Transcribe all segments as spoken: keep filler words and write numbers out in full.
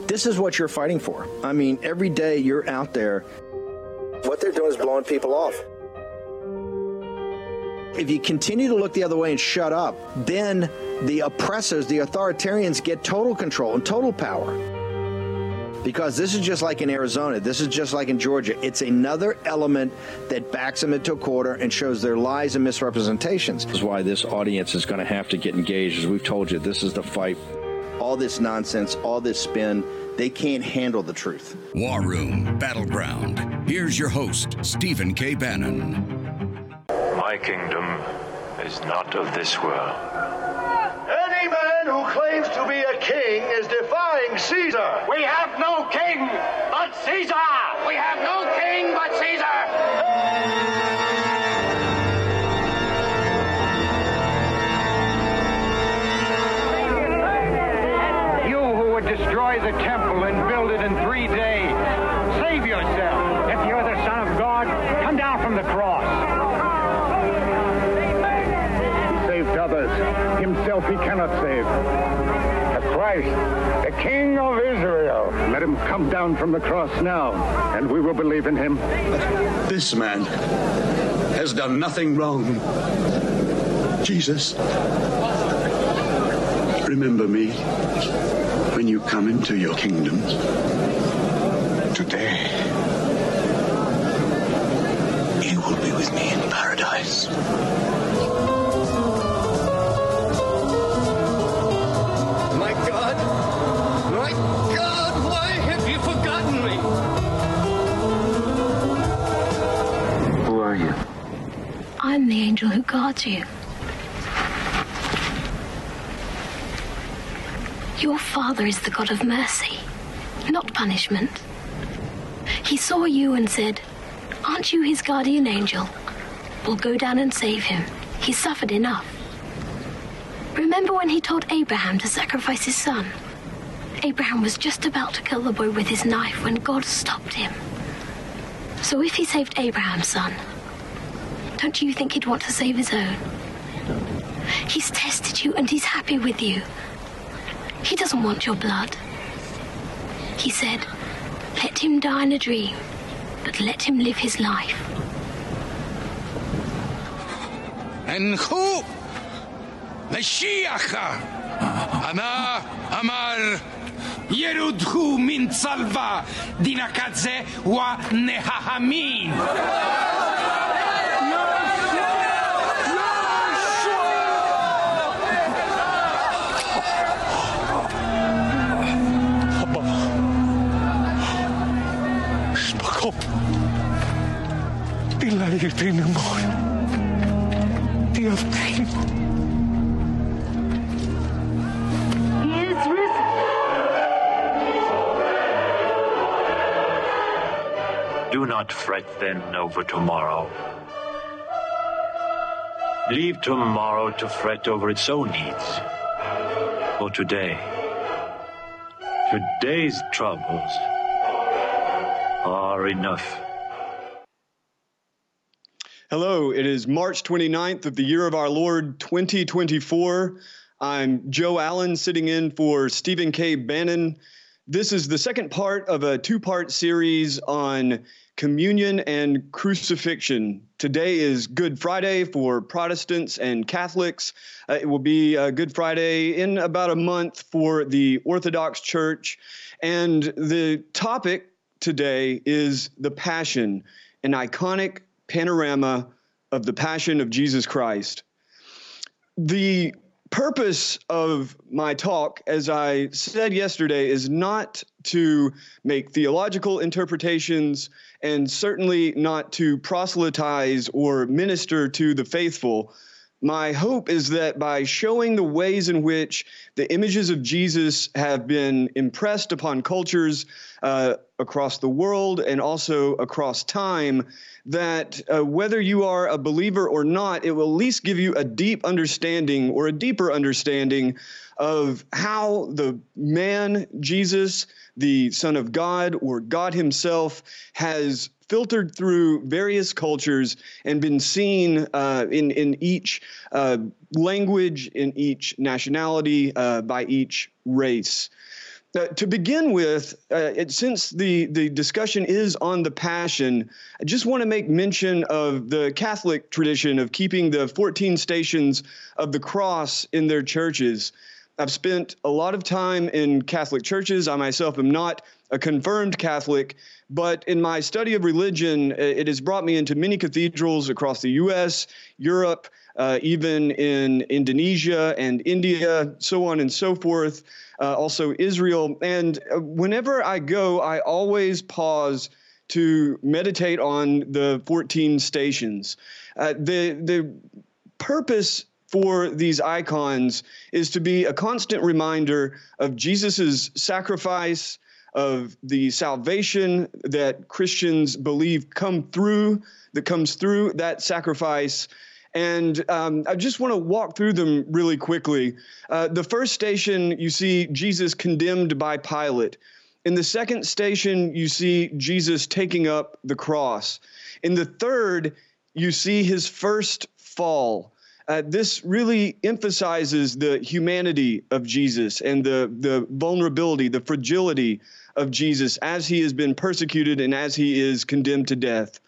This is what you're fighting for. I mean, every day you're out there. What they're doing is blowing people off. If you continue to look the other way and shut up, then the oppressors, the authoritarians, get total control and total power. Because this is just like in Arizona. This is just like in Georgia. It's another element that backs them into a corner and shows their lies and misrepresentations. This is why this audience is going to have to get engaged. As we've told you, this is the fight. All this nonsense, all this spin, they can't handle the truth. War Room Battleground. Here's your host, Stephen K. Bannon. My kingdom is not of this world. Any man who claims to be a king is defying Caesar. We have no king but Caesar. We have no king but Caesar. You who would destroy the temple and build it in three days, save yourself. If you're the Son of God, come down from the cross. Others. Himself he cannot save. The Christ, the King of Israel. Let him come down from the cross now, and we will believe in him. This man has done nothing wrong. Jesus, remember me when you come into your kingdom. Today, you will be with me in paradise. I'm the angel who guards you. Your Father is the God of mercy, not punishment. He saw you and said, "Aren't you his guardian angel? We'll go down and save him. He's suffered enough." Remember when he told Abraham to sacrifice his son? Abraham was just about to kill the boy with his knife when God stopped him. So if he saved Abraham's son, don't you think he'd want to save his own? He's tested you and he's happy with you. He doesn't want your blood. He said, let him die in a dream, but let him live his life. And who? Mashiach. Ana Amar Yerudhu min salva dinakadze wa nehahamin. Do not fret then over tomorrow. Leave tomorrow to fret over its own needs. For today, today's troubles are enough. Hello, it is March twenty-ninth of the year of our Lord twenty twenty-four. I'm Joe Allen sitting in for Stephen K. Bannon. This is the second part of a two-part series on communion and crucifixion. Today is Good Friday for Protestants and Catholics. Uh, it will be uh, Good Friday in about a month for the Orthodox Church. And the topic today is the Passion, an iconic panorama of the Passion of Jesus Christ. The purpose of my talk, as I said yesterday, is not to make theological interpretations and certainly not to proselytize or minister to the faithful. My hope is that by showing the ways in which the images of Jesus have been impressed upon cultures uh, across the world and also across time, that uh, whether you are a believer or not, it will at least give you a deep understanding or a deeper understanding of how the man, Jesus, the Son of God, or God himself, has filtered through various cultures and been seen uh, in, in each uh, language, in each nationality, uh, by each race. Uh, to begin with, uh, it, since the, the discussion is on the Passion, I just want to make mention of the Catholic tradition of keeping the fourteen stations of the cross in their churches. I've spent a lot of time in Catholic churches. I myself am not a confirmed Catholic, but in my study of religion, it has brought me into many cathedrals across the U S, Europe, uh, even in Indonesia and India, so on and so forth. Uh, also Israel. And whenever I go, I always pause to meditate on the fourteen stations. Uh, the, the purpose for these icons is to be a constant reminder of Jesus's sacrifice, of the salvation that Christians believe come through, that comes through that sacrifice. And um, I just want to walk through them really quickly. Uh, the first station, you see Jesus condemned by Pilate. In the second station, you see Jesus taking up the cross. In the third, you see his first fall. Uh, this really emphasizes the humanity of Jesus and the, the vulnerability, the fragility of Jesus as he has been persecuted and as he is condemned to death.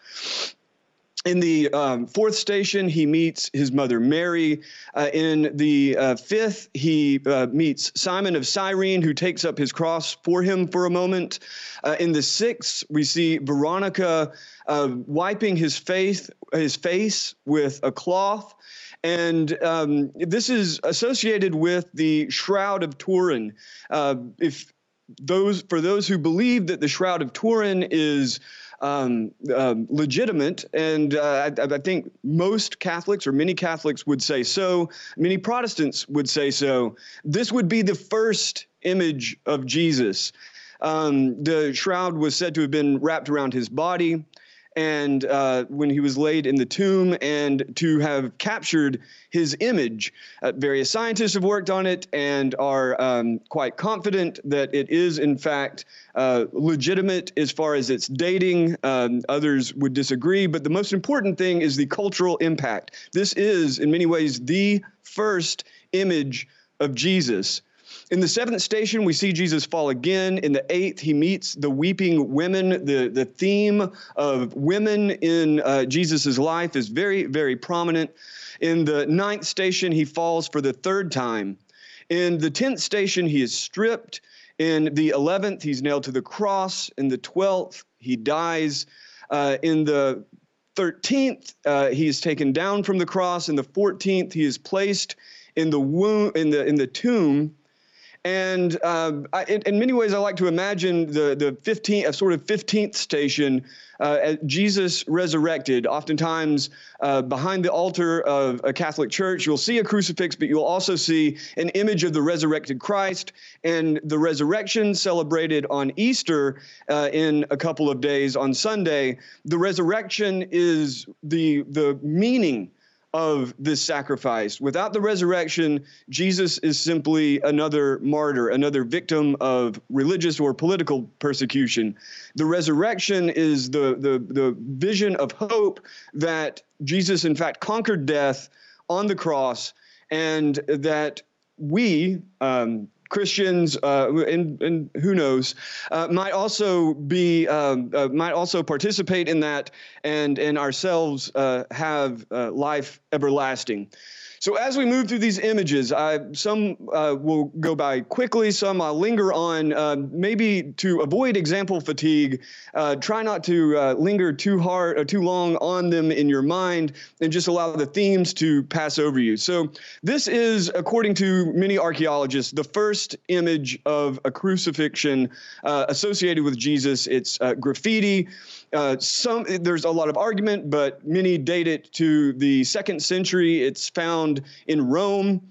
In the um, fourth station, he meets his mother Mary. Uh, in the uh, fifth, he uh, meets Simon of Cyrene, who takes up his cross for him for a moment. Uh, in the sixth, we see Veronica uh, wiping his face, his face with a cloth. And um, this is associated with the Shroud of Turin. Uh, if those, for those who believe that the Shroud of Turin is Um, uh, legitimate, and uh, I, I think most Catholics or many Catholics would say so. Many Protestants would say so. This would be the first image of Jesus. Um, the shroud was said to have been wrapped around his body, and uh, when he was laid in the tomb, and to have captured his image. Uh, various scientists have worked on it and are um, quite confident that it is, in fact, uh, legitimate as far as its dating. Um, others would disagree, but the most important thing is the cultural impact. This is, in many ways, the first image of Jesus. In the seventh station, we see Jesus fall again. In the eighth, he meets the weeping women. The, the theme of women in uh, Jesus' life is very, very prominent. In the ninth station, he falls for the third time. In the tenth station, he is stripped. In the eleventh, he's nailed to the cross. In the twelfth, he dies. Uh, in the thirteenth, uh, he is taken down from the cross. In the fourteenth, he is placed in the womb, in the in the tomb. And uh, I, in, in many ways, I like to imagine the the fifteenth, a sort of fifteenth station, uh, Jesus resurrected. Oftentimes, uh, behind the altar of a Catholic church, you'll see a crucifix, but you'll also see an image of the resurrected Christ. And the resurrection celebrated on Easter uh, in a couple of days on Sunday. The resurrection is the the meaning of this sacrifice. Without the resurrection, Jesus is simply another martyr, another victim of religious or political persecution. The resurrection is the, the, the vision of hope that Jesus, in fact, conquered death on the cross, and that we, um, Christians, uh, and, and who knows, uh, might also be, um, uh, might also participate in that, and and ourselves uh, have uh, life everlasting. So as we move through these images, I, some uh, will go by quickly, some I'll linger on, uh, maybe to avoid example fatigue. Uh, try not to uh, linger too hard or too long on them in your mind, and just allow the themes to pass over you. So this is, according to many archaeologists, the first image of a crucifixion uh, associated with Jesus. It's uh, graffiti. Uh, some there's a lot of argument, but many date it to the second century. It's found in Rome.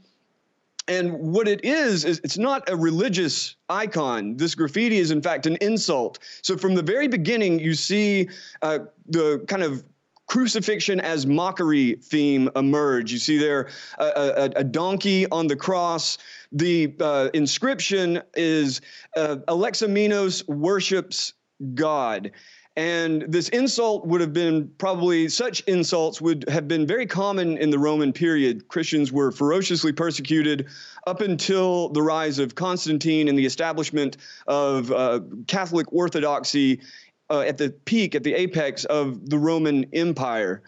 And what it is, is it's not a religious icon. This graffiti is, in fact, an insult. So from the very beginning, you see uh, the kind of crucifixion as mockery theme emerge. You see there a, a, a donkey on the cross. The uh, inscription is uh, Alexamenos worships God. And this insult would have been probably, such insults would have been very common in the Roman period. Christians were ferociously persecuted up until the rise of Constantine and the establishment of uh, Catholic orthodoxy uh, at the peak, at the apex of the Roman Empire.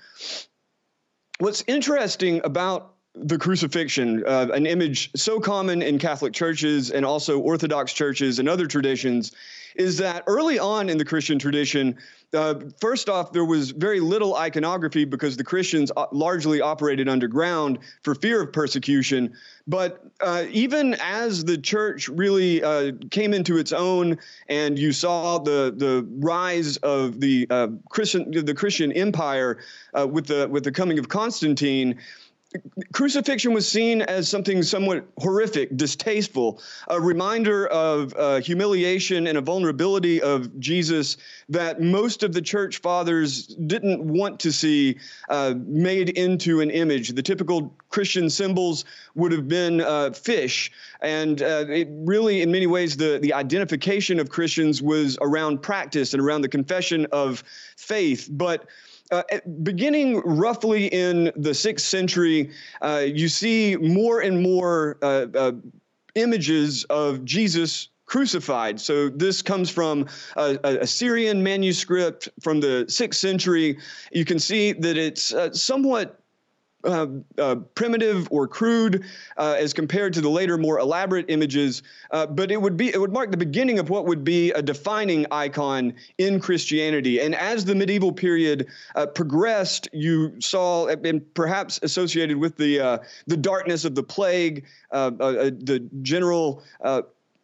What's interesting about the crucifixion, uh, an image so common in Catholic churches and also Orthodox churches and other traditions, is that early on in the Christian tradition, uh, first off, there was very little iconography because the Christians largely operated underground for fear of persecution. But uh, even as the church really uh, came into its own, and you saw the the rise of the uh, Christian the Christian empire uh, with the with the coming of Constantine, crucifixion was seen as something somewhat horrific, distasteful, a reminder of uh, humiliation and a vulnerability of Jesus that most of the church fathers didn't want to see uh, made into an image. The typical Christian symbols would have been uh, fish, and uh, it really, in many ways, the, the identification of Christians was around practice and around the confession of faith. But Uh, beginning roughly in the sixth century, uh, you see more and more uh, uh, images of Jesus crucified. So this comes from a, a Syrian manuscript from the sixth century. You can see that it's uh, somewhat Uh, uh, primitive or crude uh, as compared to the later, more elaborate images, uh, but it would be it would mark the beginning of what would be a defining icon in Christianity. And as the medieval period uh, progressed, you saw, and perhaps associated with the uh, the darkness of the plague, uh, uh, the general Uh,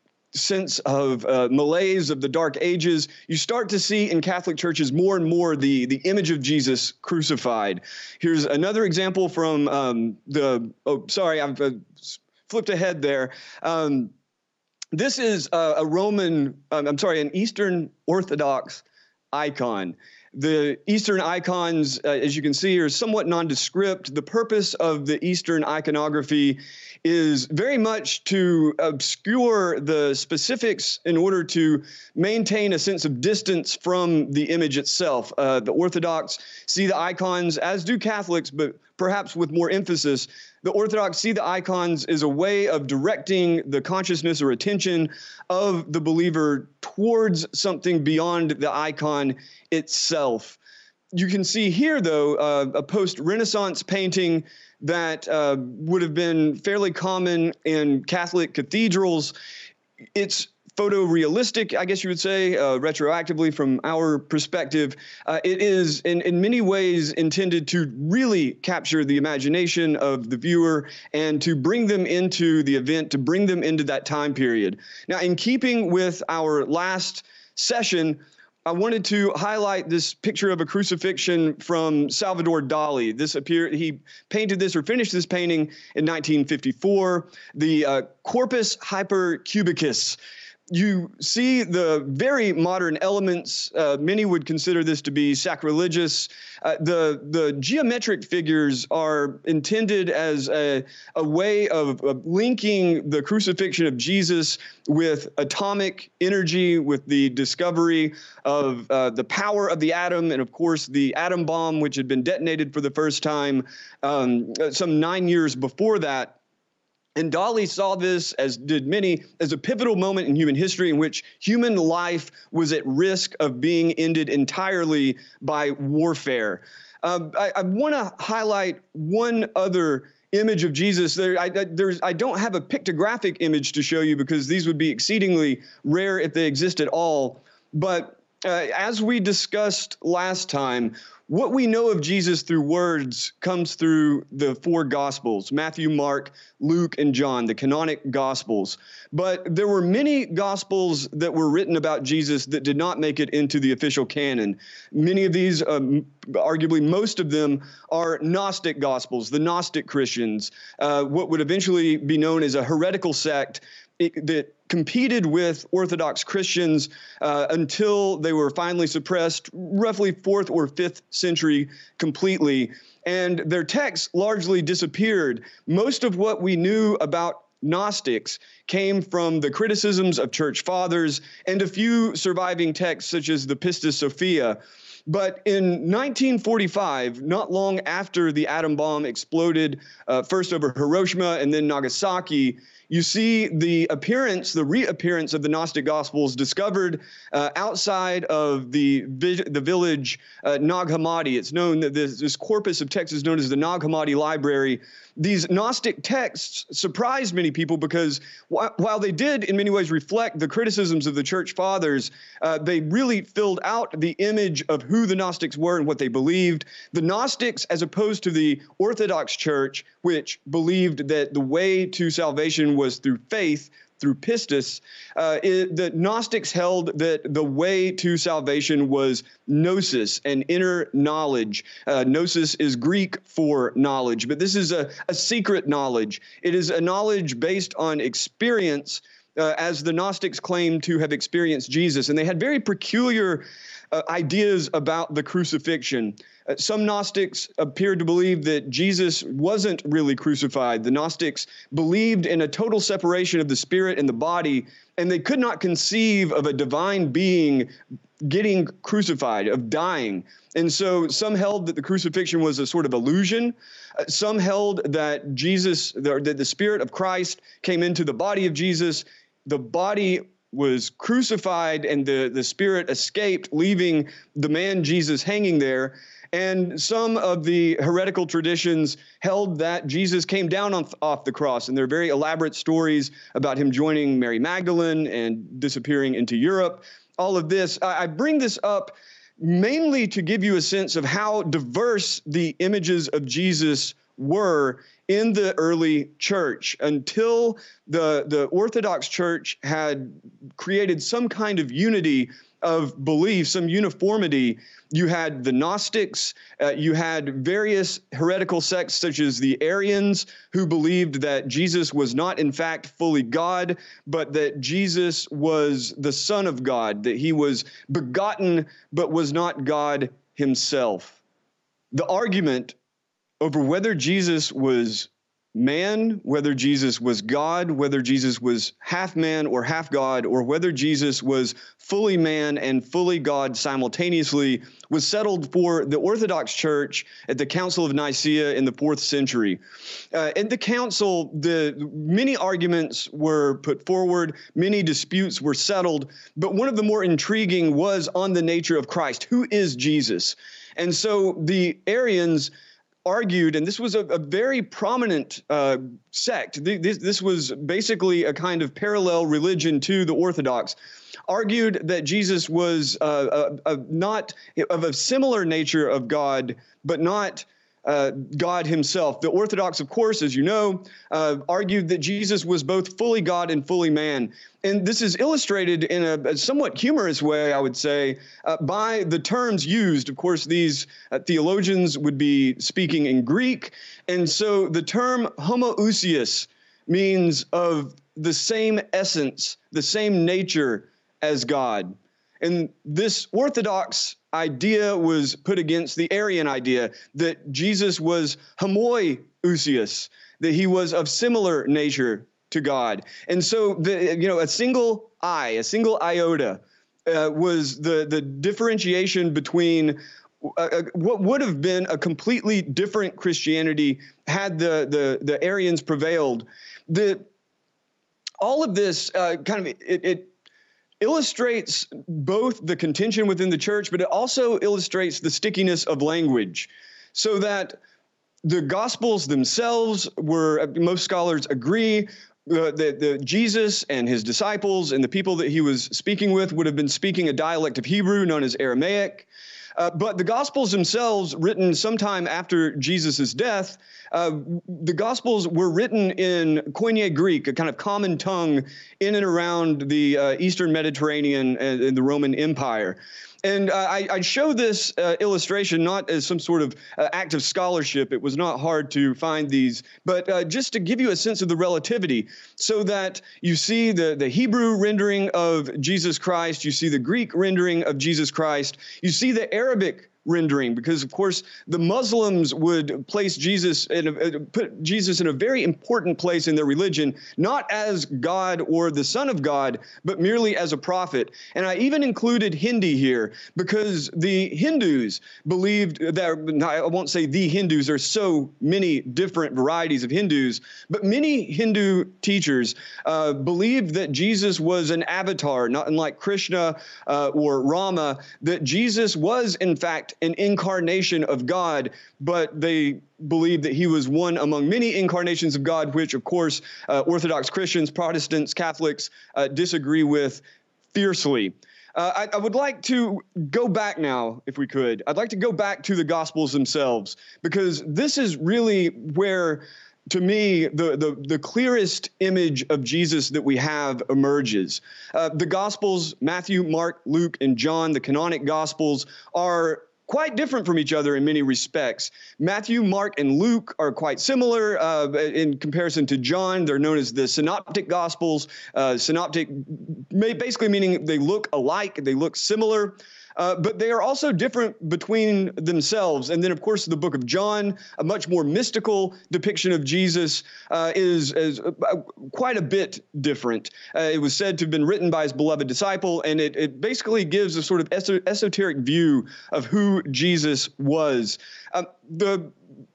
sense of uh, malaise of the Dark Ages, you start to see in Catholic churches more and more the, the image of Jesus crucified. Here's another example from um, the, oh, sorry, I've uh, flipped ahead there. Um, this is uh, a Roman, um, I'm sorry, an Eastern Orthodox icon. The Eastern icons, uh, as you can see, are somewhat nondescript. The purpose of the Eastern iconography is very much to obscure the specifics in order to maintain a sense of distance from the image itself. Uh, the Orthodox see the icons, as do Catholics, but perhaps with more emphasis. The Orthodox see the icons as a way of directing the consciousness or attention of the believer towards something beyond the icon itself. You can see here, though, uh, a post-Renaissance painting that uh, would have been fairly common in Catholic cathedrals. It's photorealistic, I guess you would say, uh, retroactively from our perspective. Uh, it is in, in many ways intended to really capture the imagination of the viewer and to bring them into the event, to bring them into that time period. Now, in keeping with our last session, I wanted to highlight this picture of a crucifixion from Salvador Dali. This appeared, he painted this or finished this painting in nineteen fifty-four, the uh, Corpus Hypercubicus. You see the very modern elements. Uh, many would consider this to be sacrilegious. Uh, the the geometric figures are intended as a, a way of, of linking the crucifixion of Jesus with atomic energy, with the discovery of uh, the power of the atom, and of course the atom bomb, which had been detonated for the first time um, some nine years before that. And Dali saw this, as did many, as a pivotal moment in human history in which human life was at risk of being ended entirely by warfare. Um, I, I want to highlight one other image of Jesus. There, I, there's, I don't have a pictographic image to show you because these would be exceedingly rare if they exist at all. But uh, as we discussed last time, what we know of Jesus through words comes through the four Gospels, Matthew, Mark, Luke, and John, the canonic Gospels. But there were many Gospels that were written about Jesus that did not make it into the official canon. Many of these, um, arguably most of them, are Gnostic Gospels, the Gnostic Christians, uh, what would eventually be known as a heretical sect It, that competed with Orthodox Christians uh, until they were finally suppressed, roughly fourth or fifth century completely, and their texts largely disappeared. Most of what we knew about Gnostics came from the criticisms of church fathers and a few surviving texts such as the Pistis Sophia. But in nineteen forty-five, not long after the atom bomb exploded, uh, first over Hiroshima and then Nagasaki, you see the appearance, the reappearance of the Gnostic Gospels discovered uh, outside of the the village uh, Nag Hammadi. It's known that this, this corpus of texts is known as the Nag Hammadi Library. These Gnostic texts surprised many people because wh- while they did in many ways reflect the criticisms of the church fathers, uh, they really filled out the image of who the Gnostics were and what they believed. The Gnostics, as opposed to the Orthodox Church, which believed that the way to salvation was through faith, through pistis, uh, it, the Gnostics held that the way to salvation was gnosis, an inner knowledge. Uh, gnosis is Greek for knowledge, but this is a, a secret knowledge. It is a knowledge based on experience, uh, as the Gnostics claimed to have experienced Jesus. And they had very peculiar uh, ideas about the crucifixion. Uh, some Gnostics appeared to believe that Jesus wasn't really crucified. The Gnostics believed in a total separation of the spirit and the body, and they could not conceive of a divine being getting crucified, of dying. And so some held that the crucifixion was a sort of illusion. Uh, some held that Jesus, the, that the Spirit of Christ came into the body of Jesus. The body was crucified and the, the Spirit escaped, leaving the man Jesus hanging there. And some of the heretical traditions held that Jesus came down on, off the cross, and there are very elaborate stories about him joining Mary Magdalene and disappearing into Europe. All of this, I, I bring this up mainly to give you a sense of how diverse the images of Jesus were in the early church. Until the, the Orthodox Church had created some kind of unity of belief, some uniformity, you had the Gnostics, uh, you had various heretical sects such as the Arians, who believed that Jesus was not in fact fully God, but that Jesus was the Son of God, that he was begotten but was not God himself. The argument over whether Jesus was man, whether Jesus was God, whether Jesus was half man or half God, or whether Jesus was fully man and fully God simultaneously, was settled for the Orthodox Church at the Council of Nicaea in the fourth century. Uh, at the council, the many arguments were put forward, many disputes were settled, but one of the more intriguing was on the nature of Christ. Who is Jesus? And so the Arians argued, and this was a, a very prominent uh, sect. This, this was basically a kind of parallel religion to the Orthodox, argued that Jesus was uh, a, a, not of a similar nature of God, but not uh, God himself. The Orthodox, of course, as you know, uh, argued that Jesus was both fully God and fully man. And this is illustrated in a, a somewhat humorous way, I would say, uh, by the terms used. Of course, these uh, theologians would be speaking in Greek. And so the term homoousios means of the same essence, the same nature as God. And this Orthodox idea was put against the Arian idea that Jesus was homoousios, that he was of similar nature to God. And so, the, you know, a single I, a single iota uh, was the, the differentiation between uh, what would have been a completely different Christianity had the, the, the Arians prevailed. The, all of this uh, kind of, it, it illustrates both the contention within the church, but it also illustrates the stickiness of language, so that the Gospels themselves were, most scholars agree, Uh, the, the Jesus and his disciples and the people that he was speaking with would have been speaking a dialect of Hebrew known as Aramaic. Uh, but the Gospels themselves, written sometime after Jesus' death, uh, the Gospels were written in Koine Greek, a kind of common tongue in and around the uh, Eastern Mediterranean and, and the Roman Empire. And uh, I, I show this uh, illustration not as some sort of uh, act of scholarship. It was not hard to find these, but uh, just to give you a sense of the relativity, so that you see the, the Hebrew rendering of Jesus Christ, you see the Greek rendering of Jesus Christ, you see the Arabic rendering, because of course the Muslims would place Jesus in a, put Jesus in a very important place in their religion, not as God or the Son of God, but merely as a prophet. And I even included Hindi here because the Hindus believed that, I won't say the Hindus, there's so many different varieties of Hindus, but many Hindu teachers uh, believed that Jesus was an avatar, not unlike Krishna uh, or Rama, that Jesus was in fact an incarnation of God, but they believed that he was one among many incarnations of God, which of course uh, Orthodox Christians, Protestants, Catholics uh, disagree with fiercely. Uh, I, I would like to go back now, if we could. I'd like to go back to the Gospels themselves, because this is really where, to me, the, the, the clearest image of Jesus that we have emerges. Uh, the Gospels, Matthew, Mark, Luke, and John, the canonic Gospels, are quite different from each other in many respects. Matthew, Mark, and Luke are quite similar uh, in comparison to John. They're known as the Synoptic Gospels. Uh, synoptic, basically meaning they look alike, they look similar. Uh, but they are also different between themselves. And then, of course, the book of John, a much more mystical depiction of Jesus, uh, is, is uh, quite a bit different. Uh, it was said to have been written by his beloved disciple, and it, it basically gives a sort of eso- esoteric view of who Jesus was. Uh, the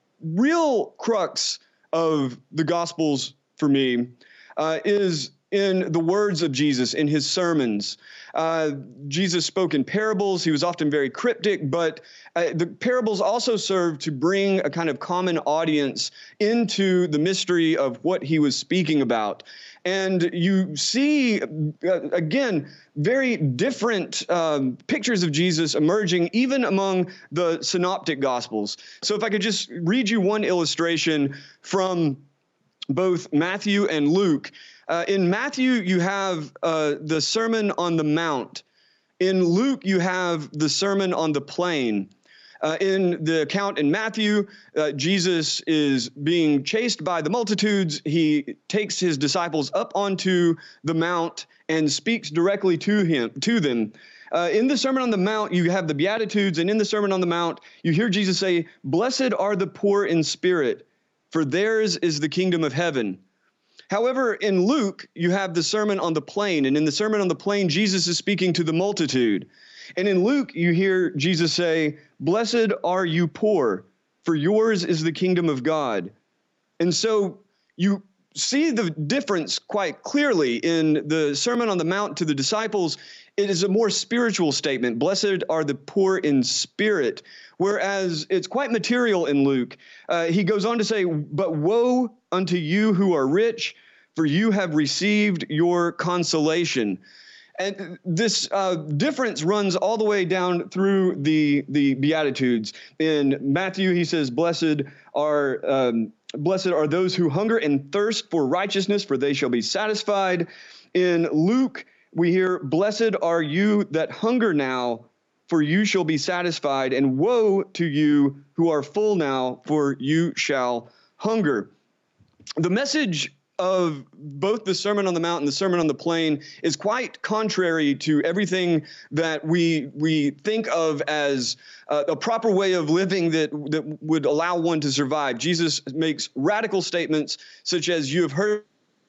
real crux of the Gospels for me uh, is in the words of Jesus, in his sermons. Uh, Jesus spoke in parables. He was often very cryptic, but uh, the parables also served to bring a kind of common audience into the mystery of what he was speaking about. And you see, uh, again, very different um, pictures of Jesus emerging even among the synoptic Gospels. So if I could just read you one illustration from both Matthew and Luke. Uh, in Matthew, you have uh, the Sermon on the Mount. In Luke, you have the Sermon on the Plain. Uh, in the account in Matthew, uh, Jesus is being chased by the multitudes. He takes his disciples up onto the mount and speaks directly to him, to them. Uh, in the Sermon on the Mount, you have the Beatitudes, and in the Sermon on the Mount, you hear Jesus say, "Blessed are the poor in spirit, for theirs is the kingdom of heaven." However, in Luke, you have the Sermon on the Plain, and in the Sermon on the Plain, Jesus is speaking to the multitude. And in Luke, you hear Jesus say, "Blessed are you poor, for yours is the kingdom of God." And so you see the difference quite clearly in the Sermon on the Mount to the disciples. It is a more spiritual statement. Blessed are the poor in spirit, whereas it's quite material in Luke. Uh, he goes on to say, "But woe unto you who are rich, for you have received your consolation." And this uh, difference runs all the way down through the, the Beatitudes. In Matthew, he says, Blessed are um, blessed are those who hunger and thirst for righteousness, for they shall be satisfied. In Luke, we hear, Blessed are you that hunger now, for you shall be satisfied. And woe to you who are full now, for you shall hunger. The message of both the Sermon on the Mount and the Sermon on the Plain is quite contrary to everything that we we think of as uh, a proper way of living that, that would allow one to survive. Jesus makes radical statements such as, "You have heard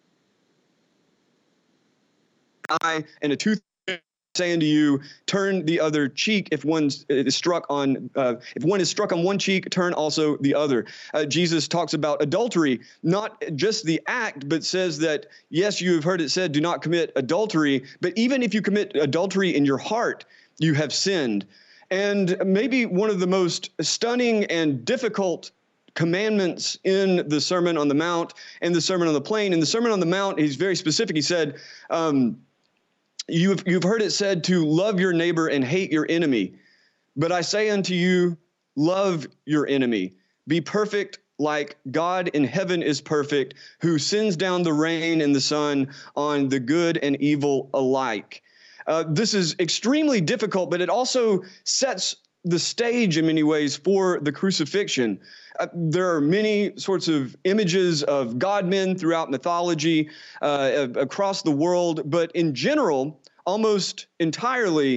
eye and a tooth say unto you, turn the other cheek. If one is struck on, uh, if one is struck on one cheek, turn also the other." Uh, Jesus talks about adultery, not just the act, but says that, yes, you have heard it said, do not commit adultery. But even if you commit adultery in your heart, you have sinned. And maybe one of the most stunning and difficult commandments in the Sermon on the Mount and the Sermon on the Plain. In the Sermon on the Mount, he's very specific. He said, um, You've, you've heard it said to love your neighbor and hate your enemy. But I say unto you, love your enemy. Be perfect like God in heaven is perfect, who sends down the rain and the sun on the good and evil alike. Uh, this is extremely difficult, but it also sets the stage in many ways for the crucifixion. Uh, there are many sorts of images of God-men throughout mythology uh, across the world, but in general, almost entirely,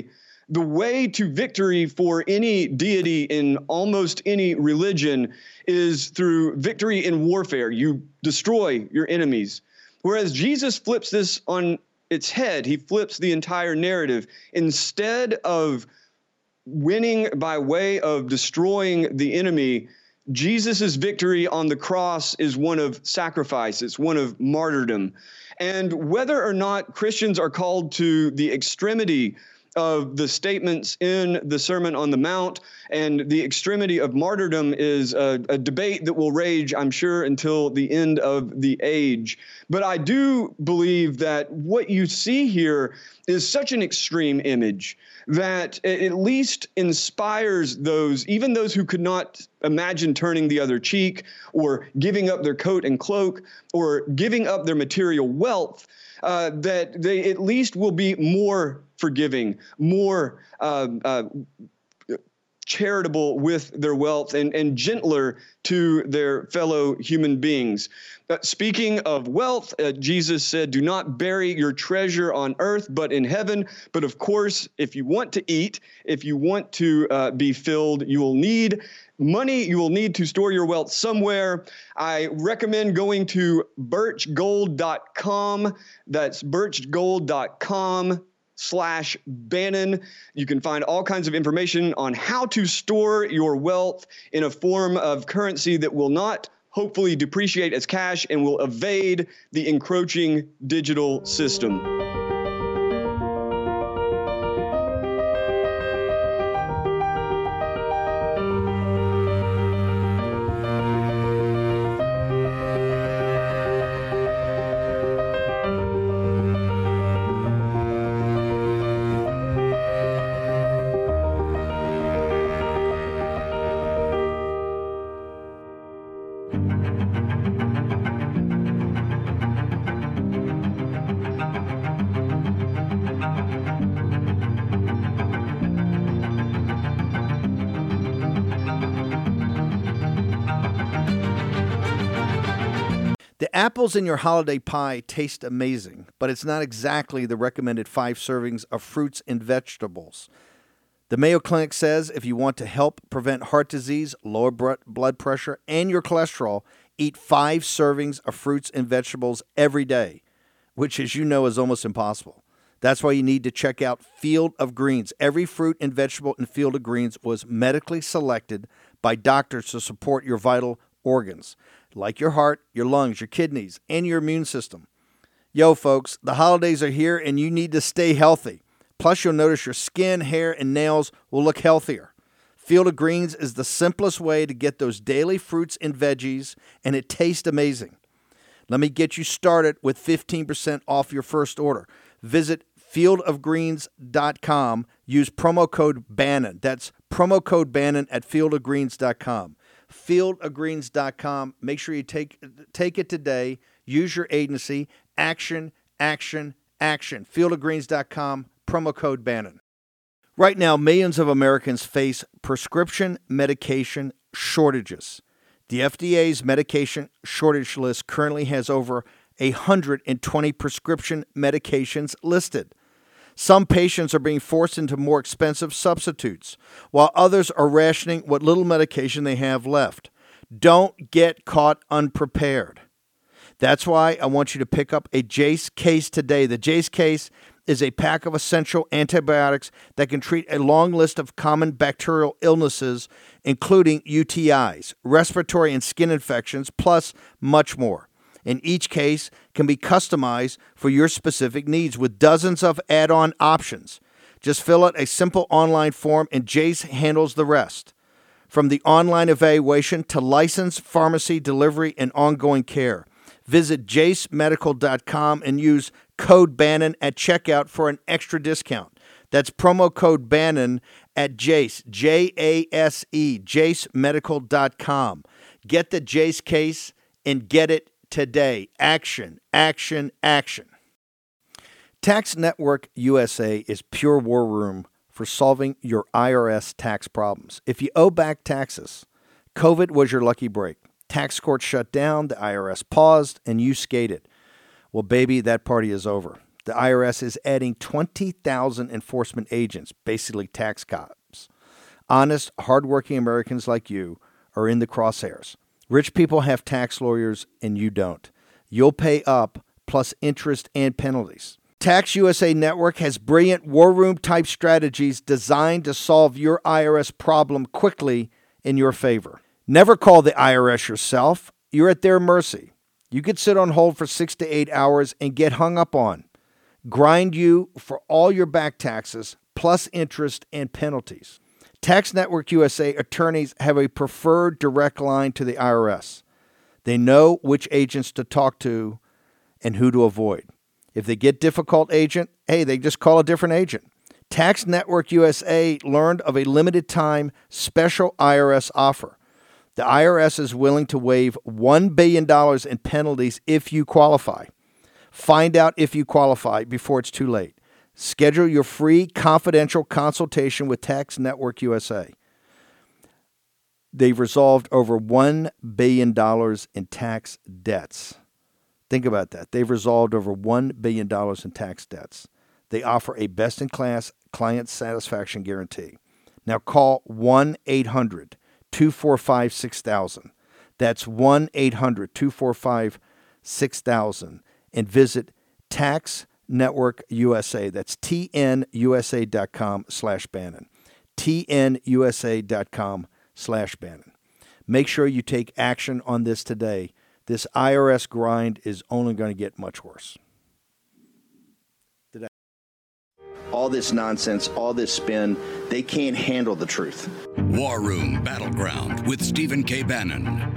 the way to victory for any deity in almost any religion is through victory in warfare. You destroy your enemies. Whereas Jesus flips this on its head. He flips the entire narrative. Instead of winning by way of destroying the enemy, Jesus' victory on the cross is one of sacrifice. It's one of martyrdom. And whether or not Christians are called to the extremity of the statements in the Sermon on the Mount and the extremity of martyrdom is a, a debate that will rage, I'm sure, until the end of the age. But I do believe that what you see here is such an extreme image that it at least inspires those, even those who could not imagine turning the other cheek or giving up their coat and cloak or giving up their material wealth, uh, that they at least will be more forgiving, more uh, uh, charitable with their wealth, and, and gentler to their fellow human beings. Uh, speaking of wealth, uh, Jesus said, do not bury your treasure on earth, but in heaven. But of course, if you want to eat, if you want to uh, be filled, you will need money. You will need to store your wealth somewhere. I recommend going to birch gold dot com. That's birch gold dot com slash Bannon. You can find all kinds of information on how to store your wealth in a form of currency that will not hopefully depreciate as cash and will evade the encroaching digital system. The apples in your holiday pie taste amazing, but it's not exactly the recommended five servings of fruits and vegetables. The Mayo Clinic says if you want to help prevent heart disease, lower blood pressure, and your cholesterol, eat five servings of fruits and vegetables every day, which, as you know, is almost impossible. That's why you need to check out Field of Greens. Every fruit and vegetable in Field of Greens was medically selected by doctors to support your vital organs, like your heart, your lungs, your kidneys, and your immune system. Yo, folks, the holidays are here and you need to stay healthy. Plus, you'll notice your skin, hair, and nails will look healthier. Field of Greens is the simplest way to get those daily fruits and veggies, and it tastes amazing. Let me get you started with fifteen percent off your first order. Visit field of greens dot com. Use promo code Bannon. That's promo code Bannon at field of greens dot com. field of greens dot com. Make sure you take take it today. Use your agency. Action, action, action. field of greens dot com. Promo code Bannon. Right now, millions of Americans face prescription medication shortages. The F D A's medication shortage list currently has over one hundred twenty prescription medications listed. Some patients are being forced into more expensive substitutes, while others are rationing what little medication they have left. Don't get caught unprepared. That's why I want you to pick up a Jase case today. The Jase case is a pack of essential antibiotics that can treat a long list of common bacterial illnesses, including U T Is, respiratory and skin infections, plus much more. And each case can be customized for your specific needs with dozens of add-on options. Just fill out a simple online form and Jase handles the rest. From the online evaluation to licensed pharmacy delivery and ongoing care. Visit jase medical dot com and use code Bannon at checkout for an extra discount. That's promo code Bannon at Jase, J A S E, jase medical dot com. Get the Jase case and get it today. Action, action, action. Tax Network U S A is pure war room for solving your I R S tax problems. If you owe back taxes, COVID was your lucky break. Tax court shut down, the I R S paused, and you skated. Well, baby, that party is over. the I R S is adding twenty thousand enforcement agents, basically tax cops. Honest, hardworking Americans like you are in the crosshairs. Rich people have tax lawyers and you don't. You'll pay up plus interest and penalties. Tax U S A Network has brilliant war room type strategies designed to solve your I R S problem quickly in your favor. Never call the I R S yourself. You're at their mercy. You could sit on hold for six to eight hours and get hung up on. Grind you for all your back taxes plus interest and penalties. Tax Network U S A attorneys have a preferred direct line to the I R S. They know which agents to talk to and who to avoid. If they get difficult agent, hey, they just call a different agent. Tax Network U S A learned of a limited time special I R S offer. The I R S is willing to waive one billion dollars in penalties if you qualify. Find out if you qualify before it's too late. Schedule your free confidential consultation with Tax Network U S A. They've resolved over one billion dollars in tax debts. Think about that. They've resolved over one billion dollars in tax debts. They offer a best-in-class client satisfaction guarantee. Now call one eight hundred two four five six thousand. That's one eight hundred two four five six thousand and visit Tax Network U S A. That's T N U S A dot com slash Bannon. T N U S A dot com slash Bannon. Make sure you take action on this today. This I R S grind is only going to get much worse. Today. All this nonsense, all this spin, they can't handle the truth. War Room Battleground with Stephen K. Bannon.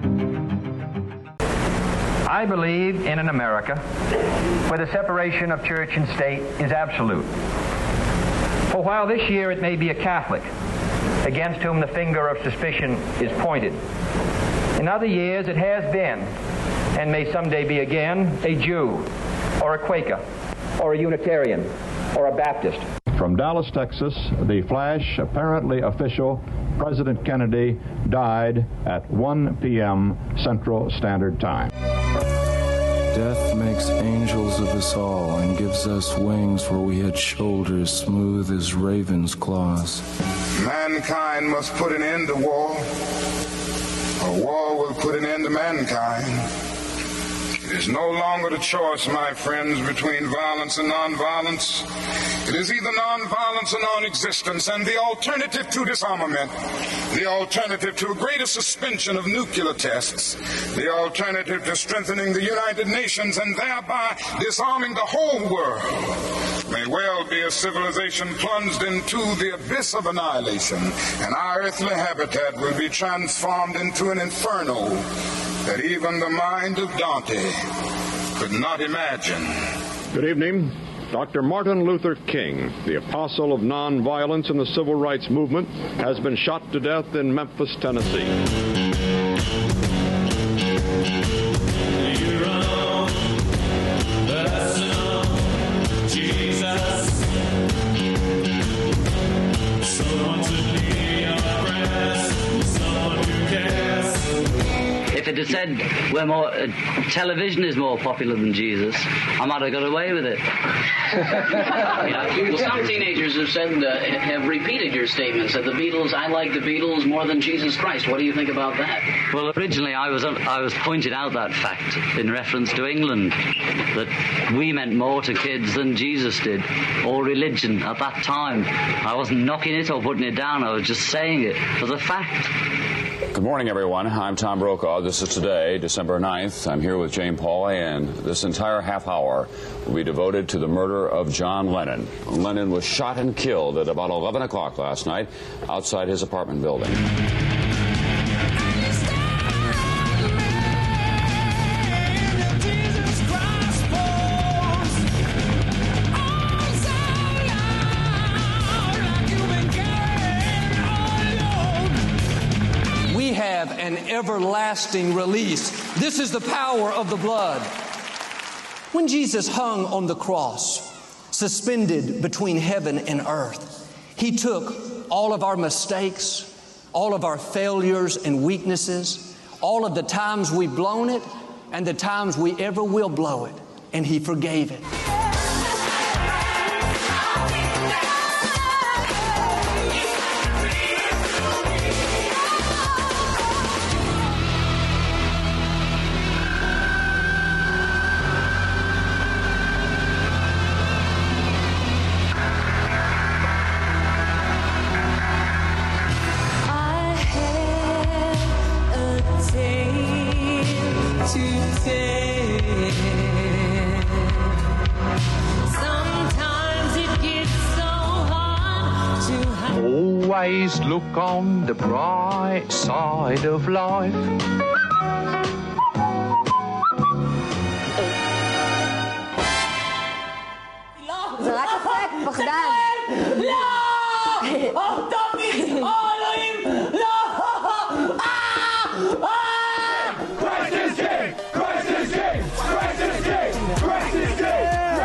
I believe in an America where the separation of church and state is absolute. For while this year it may be a Catholic against whom the finger of suspicion is pointed, in other years it has been, and may someday be again, a Jew, or a Quaker, or a Unitarian, or a Baptist. From Dallas, Texas, the flash, apparently official, President Kennedy died at one p.m. Central Standard Time. Death makes angels of us all and gives us wings where we had shoulders smooth as ravens' claws. Mankind must put an end to war, or war will put an end to mankind. It is no longer the choice, my friends, between violence and nonviolence. It is either nonviolence or non-existence, and the alternative to disarmament, the alternative to a greater suspension of nuclear tests, the alternative to strengthening the United Nations and thereby disarming the whole world, may well be a civilization plunged into the abyss of annihilation, and our earthly habitat will be transformed into an inferno that even the mind of Dante could not imagine. Good evening. Doctor Martin Luther King, the apostle of nonviolence in the civil rights movement, has been shot to death in Memphis, Tennessee. If it had said we're more, uh, television is more popular than Jesus, I might have got away with it. You know, well, some teenagers have said, uh, have repeated your statements that the Beatles, I like the Beatles more than Jesus Christ. What do you think about that? Well, originally I was I was pointed out that fact in reference to England, that we meant more to kids than Jesus did, or religion at that time. I wasn't knocking it or putting it down, I was just saying it as a fact. Good morning, everyone. I'm Tom Brokaw. This is today, December ninth. I'm here with Jane Pauley, and this entire half hour will be devoted to the murder of John Lennon. Lennon was shot and killed at about eleven o'clock last night outside his apartment building. An everlasting release. This is the power of the blood. When Jesus hung on the cross, suspended between heaven and earth, He took all of our mistakes, all of our failures and weaknesses, all of the times we've blown it and the times we ever will blow it, and He forgave it. Sometimes it gets so hard to have. Always look on the bright side of life. זרק אפק, פחדן. לא! ארתמיס, אלוהים, לא! Christ is king! Christ is king! Christ is king! Christ is king!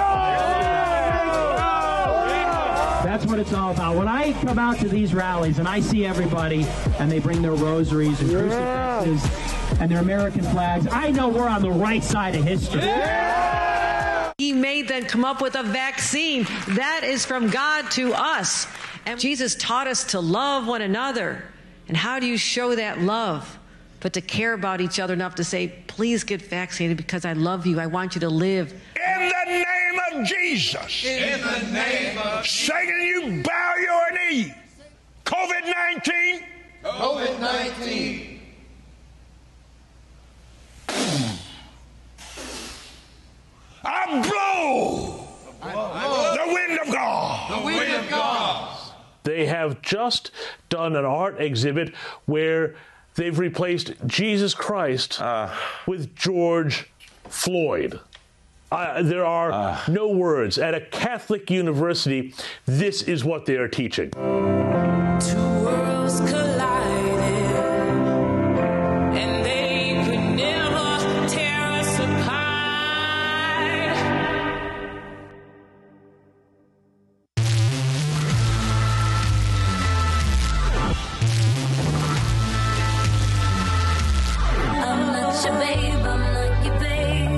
That's what it's all about. When I come out to these rallies and I see everybody and they bring their rosaries and crucifixes and their American flags, I know we're on the right side of history. He made them come up with a vaccine. That is from God to us. And Jesus taught us to love one another. And how do you show that love? But to care about each other enough to say, please get vaccinated because I love you. I want you to live. In the name of Jesus. In the name of Satan, you bow your knee. COVID nineteen. COVID nineteen. I blow the wind of God. The wind of God. They have just done an art exhibit where they've replaced Jesus Christ uh, with George Floyd. Uh, there are uh, no words. At a Catholic university, this is what they are teaching. Two worlds collided, and they could never tear us apart. I'm not your babe, I'm not your babe.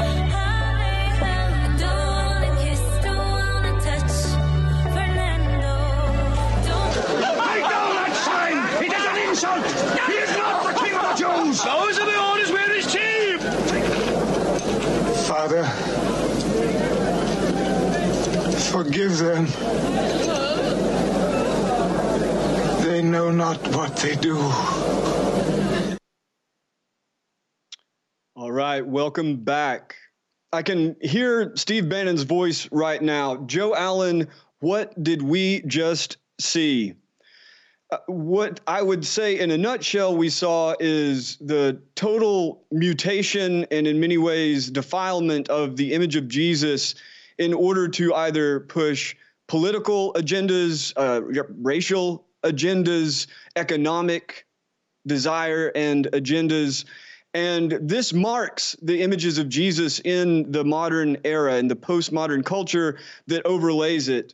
I don't wanna kiss, don't wanna touch. Fernando, don't. I know that sign! It is an insult! He is not the king of the Jews! Those are the orders where his chief! Father, forgive them. They know not what they do. All right, welcome back. I can hear Steve Bannon's voice right now. Joe Allen, what did we just see? Uh, what I would say in a nutshell we saw is the total mutation and in many ways defilement of the image of Jesus in order to either push political agendas, uh, racial agendas, economic desire and agendas. And this marks the images of Jesus in the modern era and the postmodern culture that overlays it.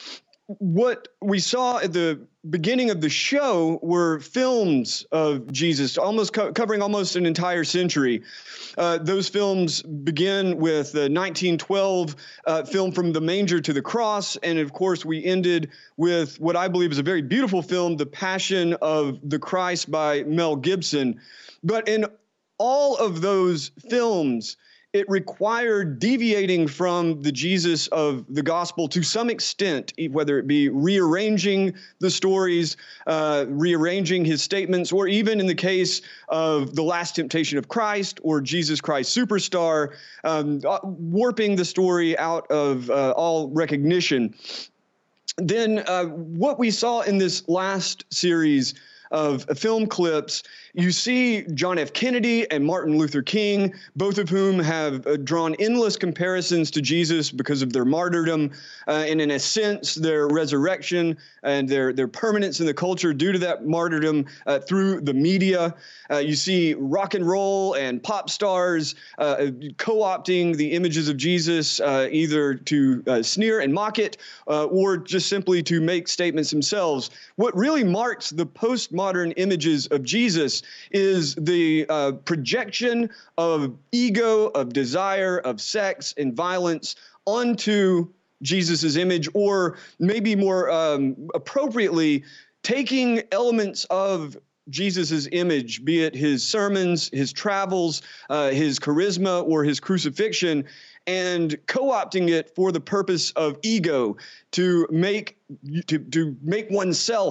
What we saw at the beginning of the show were films of Jesus, almost co- covering almost an entire century. Uh, those films begin with the nineteen twelve uh, film From the Manger to the Cross, and of course we ended with what I believe is a very beautiful film, The Passion of the Christ by Mel Gibson. But in all of those films, it required deviating from the Jesus of the gospel to some extent, whether it be rearranging the stories, uh, rearranging his statements, or even in the case of The Last Temptation of Christ or Jesus Christ Superstar, um, warping the story out of uh, all recognition. Then uh, what we saw in this last series of film clips, you see John F. Kennedy and Martin Luther King, both of whom have uh, drawn endless comparisons to Jesus because of their martyrdom, uh, and in a sense, their resurrection and their, their permanence in the culture due to that martyrdom uh, through the media. Uh, you see rock and roll and pop stars uh, co-opting the images of Jesus, uh, either to uh, sneer and mock it, uh, or just simply to make statements themselves. What really marks the postmodern images of Jesus is the uh, projection of ego, of desire, of sex and violence onto Jesus's image, or maybe more um, appropriately, taking elements of Jesus's image, be it his sermons, his travels, uh, his charisma, or his crucifixion, and co-opting it for the purpose of ego, to make to, to make oneself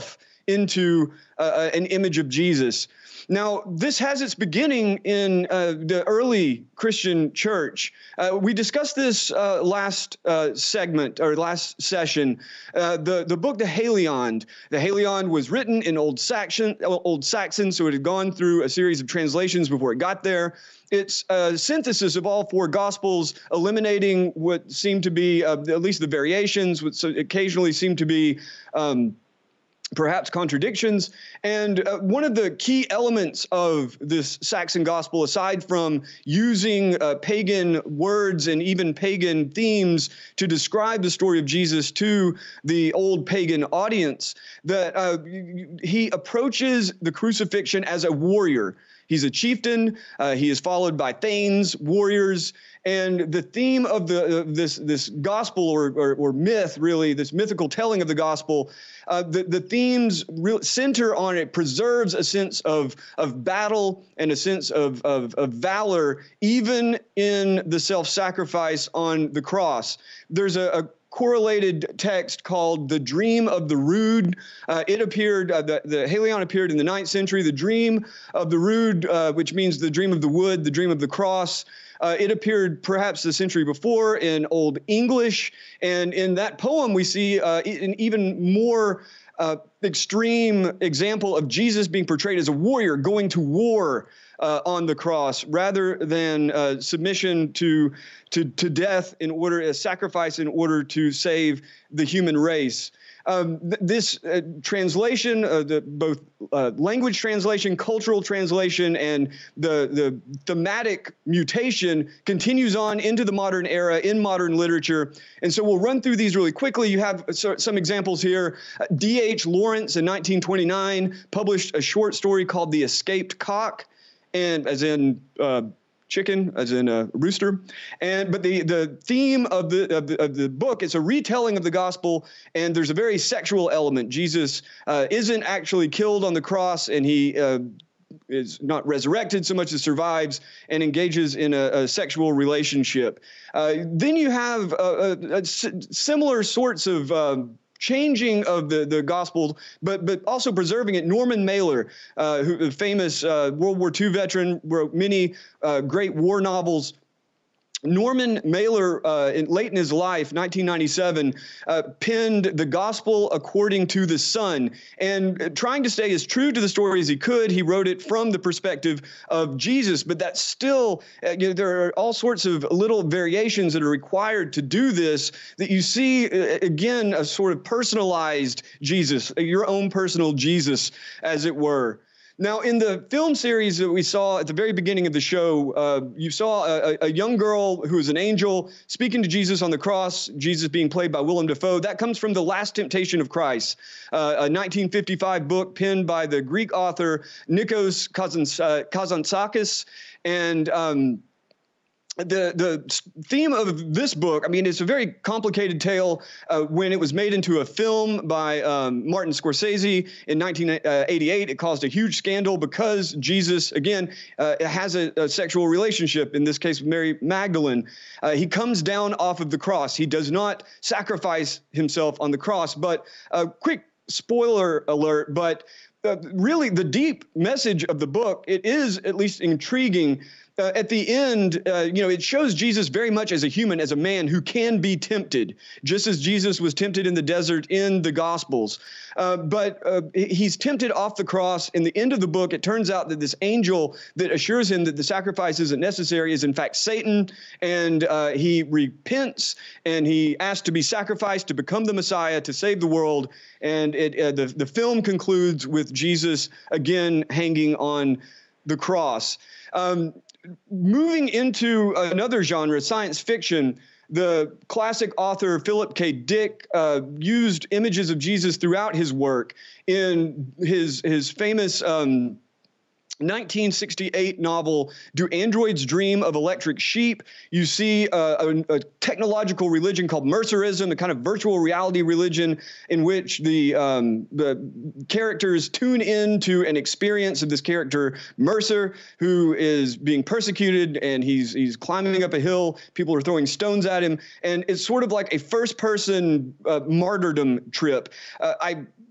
into uh, an image of Jesus. Now, this has its beginning in uh, the early Christian church. Uh, we discussed this uh, last uh, segment or last session. Uh, the the book, the Haliond. The Haliond was written in Old Saxon, Old Saxon, so it had gone through a series of translations before it got there. It's a synthesis of all four Gospels, eliminating what seemed to be uh, at least the variations, which occasionally seemed to be Um, perhaps contradictions. And uh, one of the key elements of this Saxon gospel, aside from using uh, pagan words and even pagan themes to describe the story of Jesus to the old pagan audience, that uh, he approaches the crucifixion as a warrior. He's a chieftain. Uh, he is followed by thanes, warriors, and the theme of the uh, this this gospel or, or or myth, really, this mythical telling of the gospel, uh, the the themes re- center on it preserves a sense of of battle and a sense of of, of valor, even in the self-sacrifice on the cross. There's a, a correlated text called The Dream of the Rood. Uh, it appeared, uh, the, the Halion appeared in the ninth century. The Dream of the Rood, uh, which means the dream of the wood, the dream of the cross. Uh, it appeared perhaps the century before in Old English. And in that poem, we see uh, an even more uh, extreme example of Jesus being portrayed as a warrior going to war Uh, on the cross, rather than uh, submission to, to to death in order, a sacrifice in order to save the human race. Um, th- this uh, translation, uh, the both uh, language translation, cultural translation, and the the thematic mutation continues on into the modern era in modern literature. And so we'll run through these really quickly. You have so, some examples here. Uh, D H Lawrence in nineteen twenty-nine published a short story called The Escaped Cock, and as in uh, chicken, as in a rooster. And but the the theme of the, of the of the book is a retelling of the gospel, and there's a very sexual element. Jesus uh, isn't actually killed on the cross, and he uh, is not resurrected so much as survives and engages in a, a sexual relationship. Uh, then you have uh, a, a similar sorts of Um, changing of the, the gospel, but but also preserving it. Norman Mailer, uh, who a famous uh, World War Two veteran, wrote many uh, great war novels. Norman Mailer, uh, in, late in his life, nineteen ninety-seven, uh, penned The Gospel According to the Son. And uh, trying to stay as true to the story as he could, he wrote it from the perspective of Jesus. But that's still, uh, you know, there are all sorts of little variations that are required to do this, that you see, uh, again, a sort of personalized Jesus, your own personal Jesus, as it were. Now, in the film series that we saw at the very beginning of the show, uh, you saw a, a young girl who is an angel speaking to Jesus on the cross, Jesus being played by Willem Dafoe. That comes from The Last Temptation of Christ, uh, a nineteen fifty-five book penned by the Greek author Nikos Kazans- uh, Kazantzakis. And um, The the theme of this book, I mean, it's a very complicated tale. Uh, when it was made into a film by um, Martin Scorsese in nineteen eighty-eight, it caused a huge scandal because Jesus, again, uh, has a, a sexual relationship, in this case with Mary Magdalene. Uh, he comes down off of the cross. He does not sacrifice himself on the cross. But a uh, quick spoiler alert, but uh, really the deep message of the book, it is at least intriguing. Uh, at the end, uh, you know, it shows Jesus very much as a human, as a man who can be tempted, just as Jesus was tempted in the desert in the Gospels. Uh, but uh, he's tempted off the cross. In the end of the book, it turns out that this angel that assures him that the sacrifice isn't necessary is in fact Satan, and uh, he repents and he asks to be sacrificed to become the Messiah to save the world. And it, uh, the, the film concludes with Jesus again hanging on the cross. Um, Moving into another genre, science fiction, the classic author Philip K. Dick uh, used images of Jesus throughout his work. In his his famous um, nineteen sixty-eight novel, Do Androids Dream of Electric Sheep? You see uh, a, a technological religion called Mercerism, a kind of virtual reality religion in which the um, the characters tune into an experience of this character Mercer, who is being persecuted, and he's he's climbing up a hill. People are throwing stones at him, and it's sort of like a first-person uh, martyrdom trip. Uh, I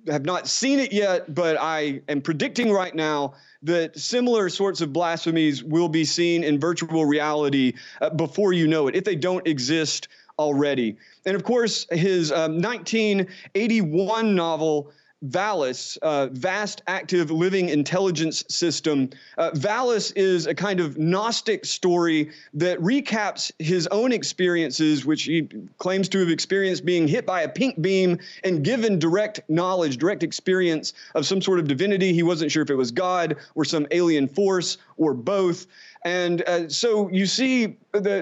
have not seen it yet, but I am predicting right now that similar sorts of blasphemies will be seen in virtual reality uh, before you know it, if they don't exist already. And of course, his um, nineteen eighty-one novel, Valis, uh, Vast Active Living Intelligence System. Uh, Valis is a kind of Gnostic story that recaps his own experiences, which he claims to have experienced being hit by a pink beam and given direct knowledge, direct experience of some sort of divinity. He wasn't sure if it was God or some alien force or both. And uh, so you see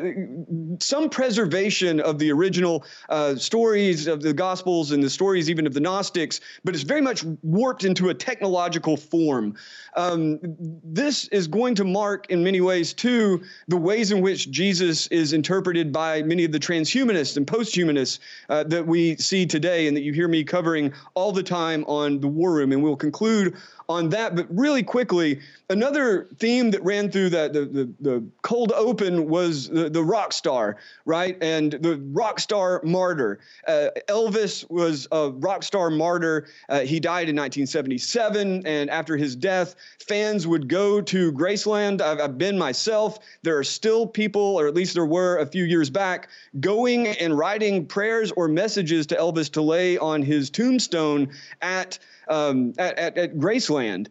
the, some preservation of the original uh, stories of the Gospels and the stories even of the Gnostics, but it's very much warped into a technological form. Um, this is going to mark in many ways, too, the ways in which Jesus is interpreted by many of the transhumanists and posthumanists uh, that we see today and that you hear me covering all the time on The War Room. And we'll conclude on that. But really quickly, another theme that ran through that the, the, the cold open was the, the rock star, right? And the rock star martyr. Uh, Elvis was a rock star martyr. Uh, he died in nineteen seventy-seven. And after his death, fans would go to Graceland. I've, I've been myself. There are still people, or at least there were a few years back, going and writing prayers or messages to Elvis to lay on his tombstone at Um, at, at, at Graceland.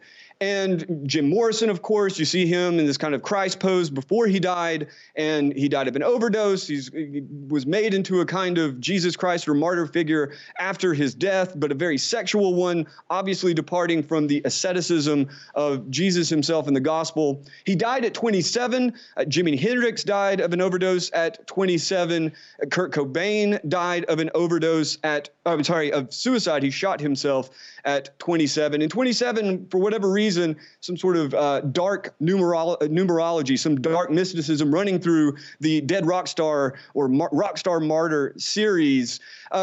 And Jim Morrison, of course, you see him in this kind of Christ pose before he died, and he died of an overdose. He's, he was made into a kind of Jesus Christ or martyr figure after his death, but a very sexual one, obviously departing from the asceticism of Jesus himself in the gospel. He died at twenty-seven. Uh, Jimi Hendrix died of an overdose at twenty-seven. Uh, Kurt Cobain died of an overdose at, oh, I'm sorry, of suicide. He shot himself at twenty-seven. And twenty-seven, for whatever reason, some sort of uh, dark numerolo- numerology, some dark mysticism running through the Dead Rock Star or Mar- Rock Star Martyr series. Uh,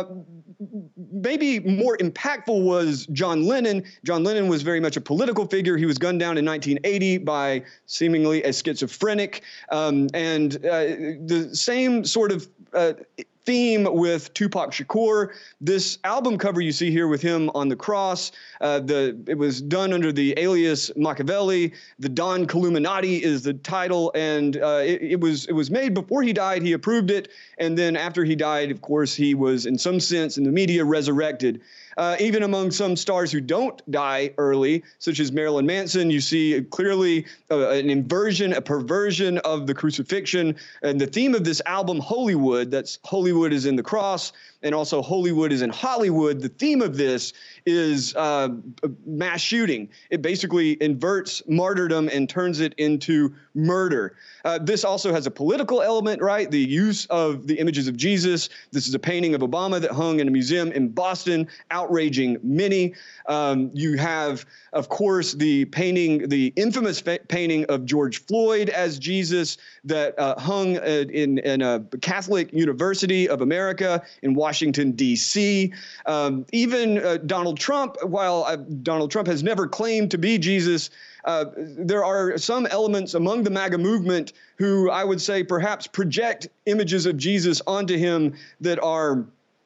maybe more impactful was John Lennon. John Lennon was very much a political figure. He was gunned down in nineteen eighty by seemingly a schizophrenic. Um, and uh, the same sort of uh, theme with Tupac Shakur. This album cover you see here with him on the cross, uh, the it was done under the alias Machiavelli. The Don Killuminati is the title, and uh, it, it was it was made before he died. He approved it, and then after he died, of course, he was in some sense in the media resurrected. Uh, even among some stars who don't die early, such as Marilyn Manson, you see clearly uh, an inversion, a perversion of the crucifixion. And the theme of this album, Hollywood, that's Hollywood is in the cross, and also Hollywood is in Hollywood. The theme of this is uh, mass shooting. It basically inverts martyrdom and turns it into murder. Uh, this also has a political element, right? The use of the images of Jesus. This is a painting of Obama that hung in a museum in Boston, outraging many. Um, you have, of course, the painting, the infamous fa- painting of George Floyd as Jesus that uh, hung uh, in, in a Catholic University of America in Washington, D C. Um, even uh, Donald Trump, while uh, Donald Trump has never claimed to be Jesus, uh, there are some elements among the MAGA movement who I would say perhaps project images of Jesus onto him that are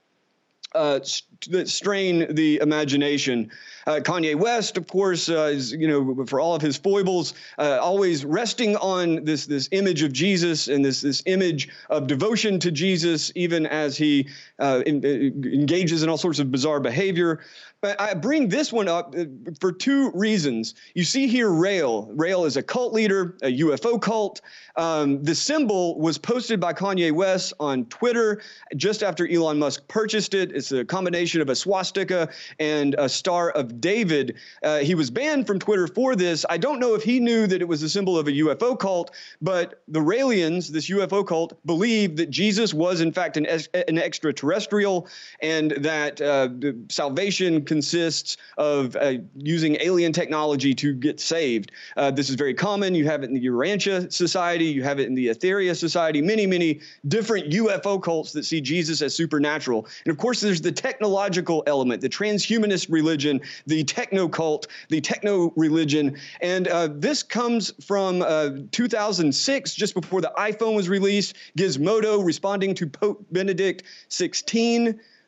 Uh, st- that strain the imagination. Uh, Kanye West, of course, uh, is, you know, for all of his foibles, uh, always resting on this this image of Jesus and this this image of devotion to Jesus, even as he uh, in, uh, engages in all sorts of bizarre behavior. But I bring this one up for two reasons. You see here Rail. Rail is a cult leader, a U F O cult. Um, the symbol was posted by Kanye West on Twitter just after Elon Musk purchased it. It's a combination of a swastika and a Star of David. Uh, he was banned from Twitter for this. I don't know if he knew that it was a symbol of a U F O cult, but the Raelians, this U F O cult, believe that Jesus was in fact an, an extraterrestrial, and that uh, the salvation consists of uh, using alien technology to get saved. Uh, this is very common. You have it in the Urantia Society. You have it in the Etheria Society. Many, many different U F O cults that see Jesus as supernatural. And of course, there's the technological element, the transhumanist religion, the techno cult, the techno religion. And uh, this comes from uh, two thousand six, just before the iPhone was released. Gizmodo, responding to Pope Benedict the sixteenth,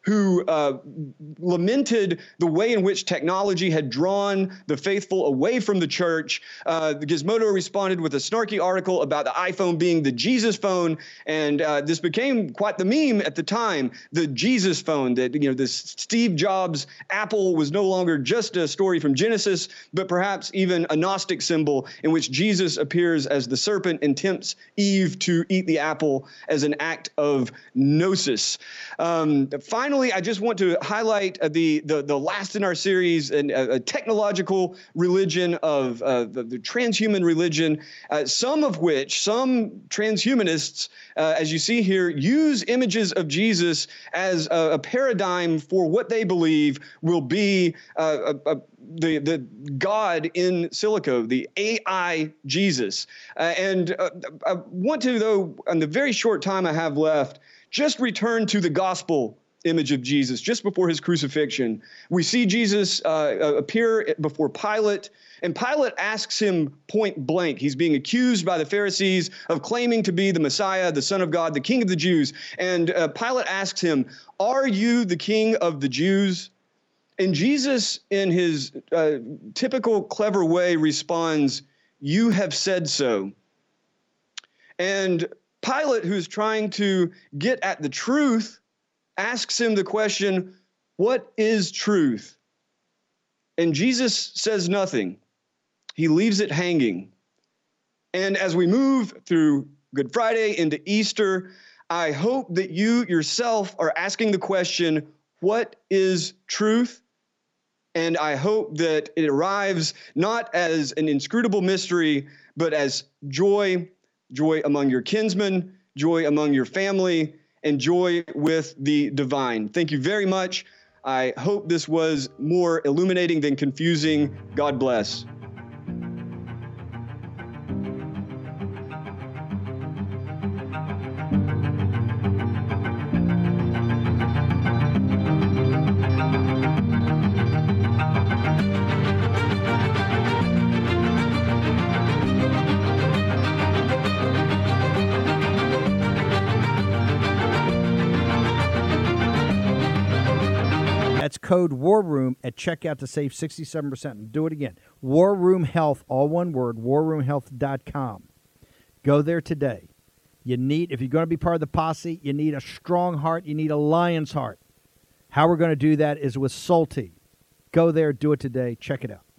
who uh, lamented the way in which technology had drawn the faithful away from the church. Uh, Gizmodo responded with a snarky article about the iPhone being the Jesus phone, and uh, this became quite the meme at the time, the Jesus phone, that, you know, this Steve Jobs Apple was no longer just a story from Genesis, but perhaps even a Gnostic symbol in which Jesus appears as the serpent and tempts Eve to eat the apple as an act of gnosis. Um, finally, Finally, I just want to highlight uh, the, the the last in our series, and a, a technological religion of uh, the, the transhuman religion, uh, some of which, some transhumanists, uh, as you see here, use images of Jesus as a, a paradigm for what they believe will be uh, a, a the the God in silico, the A I Jesus. Uh, and uh, I want to, though, on the very short time I have left, just return to the gospel image of Jesus just before his crucifixion. We see Jesus uh, appear before Pilate, and Pilate asks him point blank. He's being accused by the Pharisees of claiming to be the Messiah, the Son of God, the King of the Jews. And uh, Pilate asks him, "Are you the King of the Jews?" And Jesus, in his uh, typical clever way, responds, "You have said so." And Pilate, who's trying to get at the truth, asks him the question, "What is truth?" And Jesus says nothing. He leaves it hanging. And as we move through Good Friday into Easter, I hope that you yourself are asking the question, what is truth? And I hope that it arrives not as an inscrutable mystery, but as joy, joy among your kinsmen, joy among your family, and joy with the divine. Thank you very much. I hope this was more illuminating than confusing. God bless. That's code War Room at checkout to save sixty-seven percent. And do it again. War Room Health, all one word, war room health dot com. Go there today. You need, if you're going to be part of the posse, you need a strong heart. You need a lion's heart. How we're going to do that is with Salty. Go there, do it today. Check it out.